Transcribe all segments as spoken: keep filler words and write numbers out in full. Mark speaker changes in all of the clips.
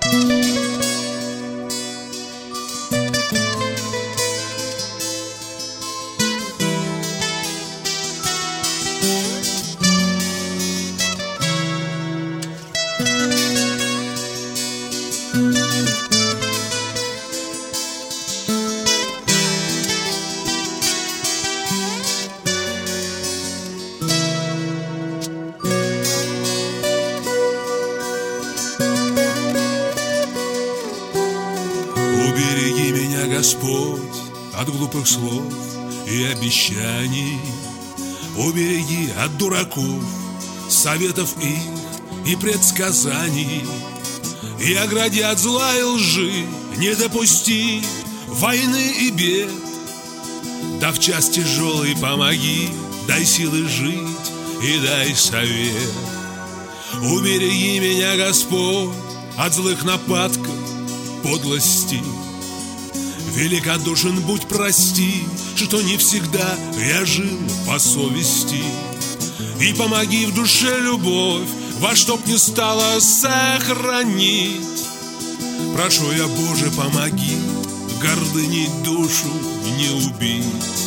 Speaker 1: Убереги меня, Господь, от глупых слов и обещаний. Убереги от дураков, советов их и предсказаний. И огради от зла и лжи, не допусти войны и бед. Да в час тяжелый помоги, дай силы жить и дай совет. Убереги меня, Господь, от злых нападков, подлости. Великодушен будь, прости, что не всегда я жил по совести. И помоги в душе любовь, во что б ни стало сохранить. Прошу я, Боже, помоги гордыней душу не убить.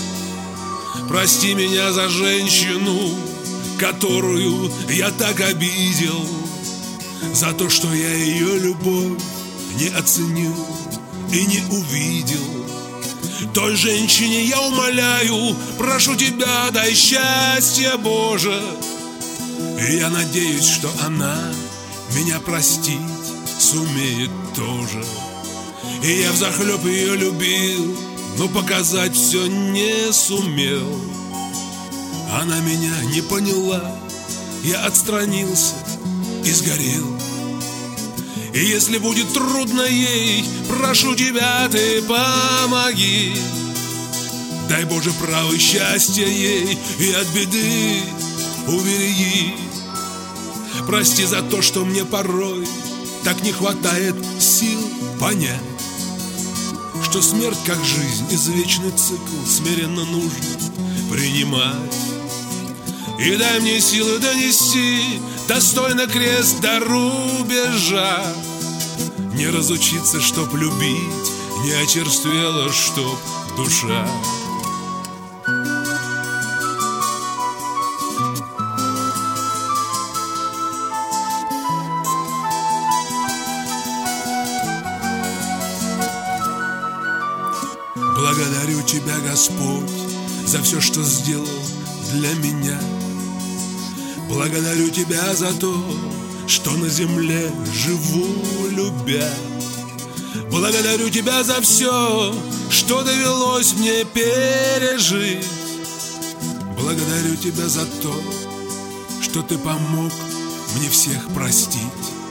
Speaker 1: Прости меня за женщину, которую я так обидел, за то, что я ее любовь не оценил и не увидел. Той женщине я умоляю, прошу тебя, дай счастье, Боже. И я надеюсь, что она меня простить сумеет тоже. И я взахлеб ее любил, но показать все не сумел. Она меня не поняла, я отстранился и сгорел. И если будет трудно ей, прошу тебя, ты помоги. Дай, Боже, право счастья ей и от беды убереги. Прости за то, что мне порой так не хватает сил понять, что смерть, как жизнь, извечный цикл смиренно нужно принимать. И дай мне силы донести достойно крест до рубежа. Не разучиться, чтоб любить, не очерствела, чтоб душа. Благодарю тебя, Господь, за все, что сделал для меня. Благодарю тебя за то, что на земле живу, любя. Благодарю тебя за все, что довелось мне пережить. Благодарю тебя за то, что ты помог мне всех простить.